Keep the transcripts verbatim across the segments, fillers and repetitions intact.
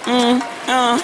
Mm, uh.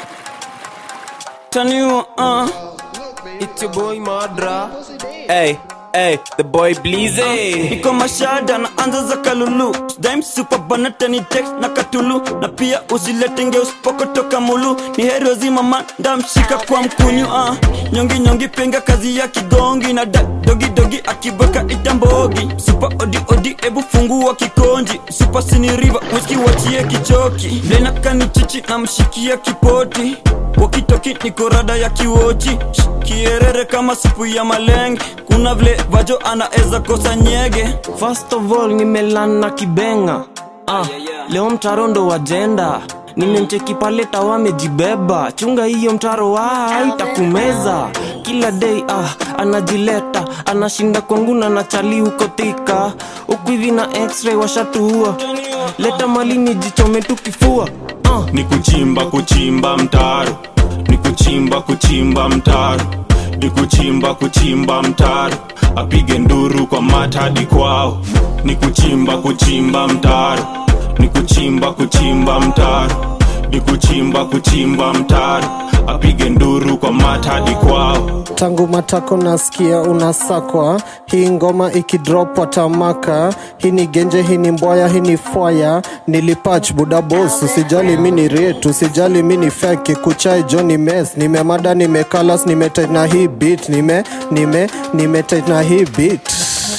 Tanu, uh. It's your boy Madra. Hey, hey, the boy Bleezy. uh. Niko mashada na anza za kalulu. Dime super banata ni text na katulu. Na pia usilete nge usipoko toka mulu. Ni hero zima man, ndamshika kwa mkunyu uh. Nyongi nyongi penga kazi ya kigongi. Na da, dogi dogi akibaka itambogi. Super odi odi ebu fungu wa kikonji. Super sini river, whisky wachie kichoki. Blena kani chichi na mshikia kipoti. Wakitoki niko rada ya kiwochi. Kierere kama sipu ya malenge. Kuna vile vajo anaeza kosa nyege. First of all nimelana kibenga. Ah, leo mtarondo wa jenda. Nimemcheki pale tawa amejibeba. Chunga hiyo mtaro wa itakumeza. Kila day ah anajileta, anashinda kwangu na nachali huko tika. Huku hivi na x-ray washatuua. Leta mali nijichome tu kifua. Uh. Ni kuchimba kuchimba mtaro. Ni kuchimba kuchimba mtaro. Ni kuchimba kuchimba mtaro. Apige nduru kwa mata hadi kwao. Ni kuchimba kuchimba mtaro. Ni kuchimba kuchimba mtaro. Ni kuchimba kuchimba mtaro. Apige nduru kwa mata hadi kwao. Tangu matako nasikia unasakwa. Hii ngoma ikidrop watamaka. Hii ni genje, hii ni mboya, hii ni fire. Nilipatch buda boss. Usijali mini rate, usijali mini fake. Kuchai Johnny Mess. Nimemada, nimekalas, nimetait na hii beat. Nime, nime, nimetait na hii beat.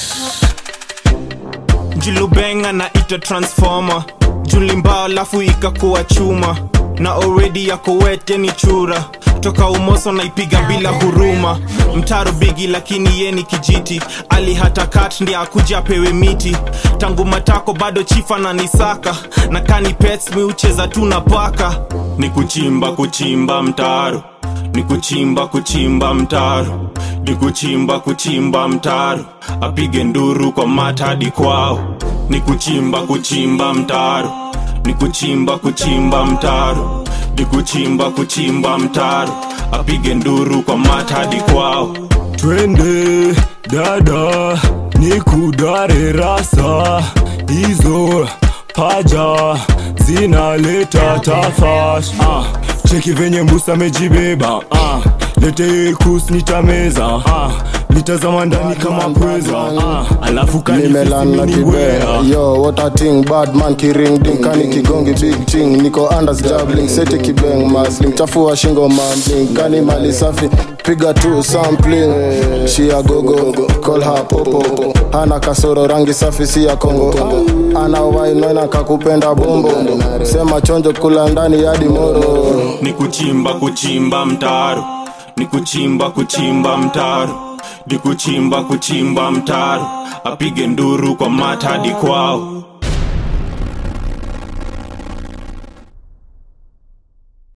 Julubenga na ita transformer. Julimbao lafu ikakuwa chuma. Na already yako wete ni chura. Toka umoso na ipiga bila huruma. Mtaro bigi lakini ye ni kijiti. Ali hata kat ndi akuja pewe miti. Tangu matako bado chifa na nisaka. Na kani pets mi ucheza tu na paka. Ni kuchimba kuchimba mtaro. Ni kuchimba kuchimba mtaro. Ni kuchimba kuchimba mtaro. Apige nduru kwa mata hadi kwao. Ni kuchimba kuchimba mtaro. Ni kuchimba kuchimba mtaro. Ni kuchimba kuchimba mtaro. Apige nduru kwa mata hadi kwao. Twende dada ni kudare rasa. Hizo paja zinaleta tafash. Ah, cheki venye mbusa mejibeba. Ah, lete kus nitameza. Ah, nitazama ndani kama pweza. Ah, alafu nimelana kibea. Yo, what a thing, bad man kiring ding. Kani kigongi big ting. Niko andas jabbling, seti kibeng masling. Chafua shingo mambling. Kani mali safi, piga tu sampling. Shia gogo, call her popo. Hana kasoro rangi safi si ya Kongo. Ana wainoina kakupenda bombo. Sema chonjo kula ndani hadi moro. Ni kuchimba kuchimba mtaro. Ni kuchimba kuchimba mtaro. Ni kuchimba kuchimba mtaro. Apige nduru kwa mata hadi kwao.